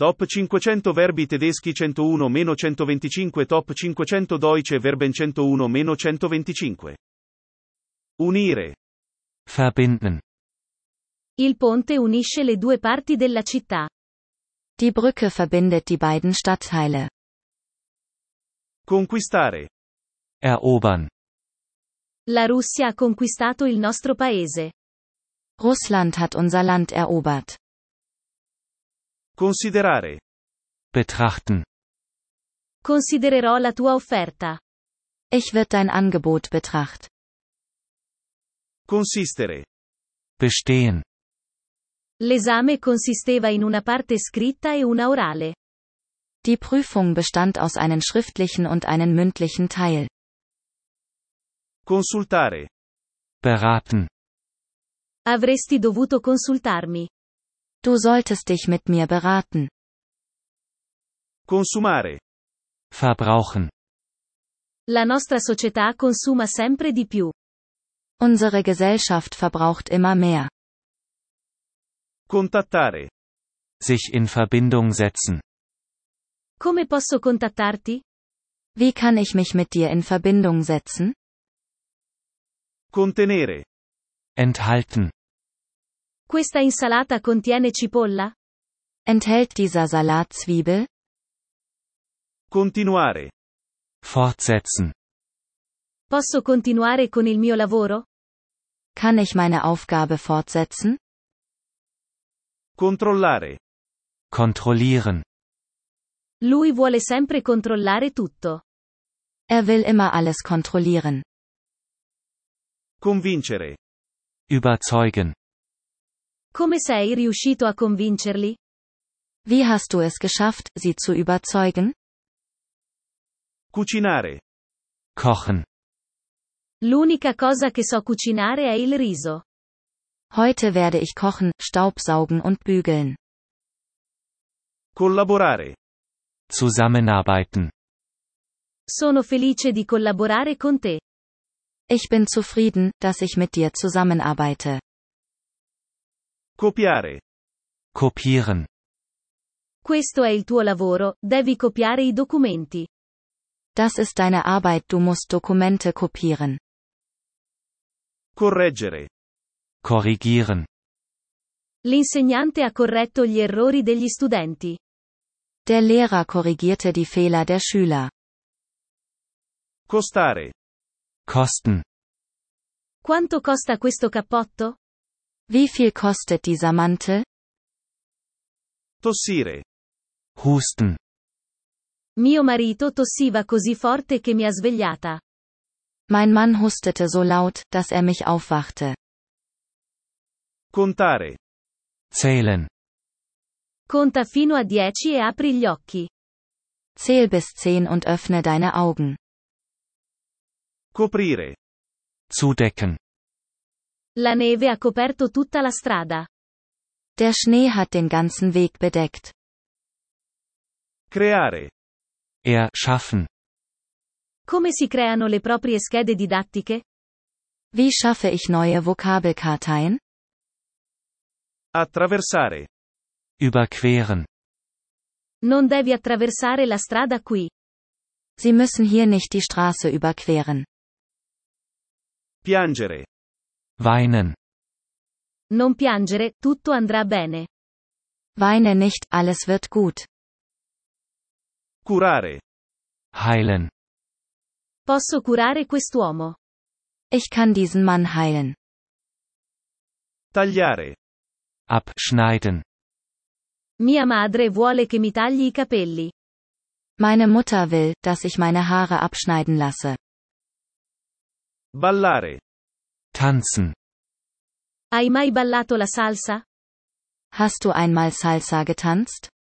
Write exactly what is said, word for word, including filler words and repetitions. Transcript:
Top cinquecento verbi tedeschi centouno centoventicinque Top cinquecento Deutsche Verben centouno centoventicinque. Unire. Verbinden. Il ponte unisce le due parti della città. Die Brücke verbindet die beiden Stadtteile. Conquistare. Erobern. La Russia ha conquistato il nostro paese. Russland hat unser Land erobert. Considerare. Betrachten. Considererò la tua offerta. Ich wird dein Angebot betracht. Consistere. Bestehen. L'esame consisteva in una parte scritta e una orale. Die Prüfung bestand aus einem schriftlichen und einem mündlichen Teil. Consultare. Beraten. Avresti dovuto consultarmi. Du solltest dich mit mir beraten. Consumare. Verbrauchen. La nostra società consuma sempre di più. Unsere Gesellschaft verbraucht immer mehr. Contattare. Sich in Verbindung setzen. Come posso contattarti? Wie kann ich mich mit dir in Verbindung setzen? Contenere. Enthalten. Questa insalata contiene cipolla? Enthält dieser Salat Zwiebel? Continuare. Fortsetzen. Posso continuare con il mio lavoro? Kann ich meine Aufgabe fortsetzen? Controllare. Kontrollieren. Lui vuole sempre controllare tutto. Er will immer alles kontrollieren. Convincere. Überzeugen. Come sei riuscito a convincerli? Wie hast du es geschafft, sie zu überzeugen? Cucinare. Kochen. L'unica cosa che so cucinare è il riso. Heute werde ich kochen, staubsaugen und bügeln. Collaborare. Zusammenarbeiten. Sono felice di collaborare con te. Ich bin zufrieden, dass ich mit dir zusammenarbeite. Copiare. Kopieren. Questo è il tuo lavoro, devi copiare i documenti. Das ist deine Arbeit, du musst Dokumente kopieren. Correggere. Korrigieren. L'insegnante ha corretto gli errori degli studenti. Der Lehrer korrigierte die Fehler der Schüler. Costare. Kosten. Quanto costa questo cappotto? Wie viel kostet dieser Mantel? Tossire. Husten. Mio marito tossiva così forte che mi ha svegliata. Mein Mann hustete so laut, dass er mich aufwachte. Contare. Zählen. Conta fino a dieci e apri gli occhi. Zähl bis zehn und öffne deine Augen. Coprire. Zudecken. La neve ha coperto tutta la strada. Der Schnee hat den ganzen Weg bedeckt. Creare. Erschaffen. Come si creano le proprie schede didattiche? Wie schaffe ich neue Vokabelkarteien? Attraversare. Überqueren. Non devi attraversare la strada qui. Sie müssen hier nicht die Straße überqueren. Piangere. Weinen. Non piangere, tutto andrà bene. Weine nicht, alles wird gut. Curare. Heilen. Posso curare quest'uomo. Ich kann diesen Mann heilen. Tagliare. Abschneiden. Mia madre vuole che mi tagli i capelli. Meine Mutter will, dass ich meine Haare abschneiden lasse. Ballare. Tanzen. Hai mai ballato la salsa? Hast du einmal Salsa getanzt?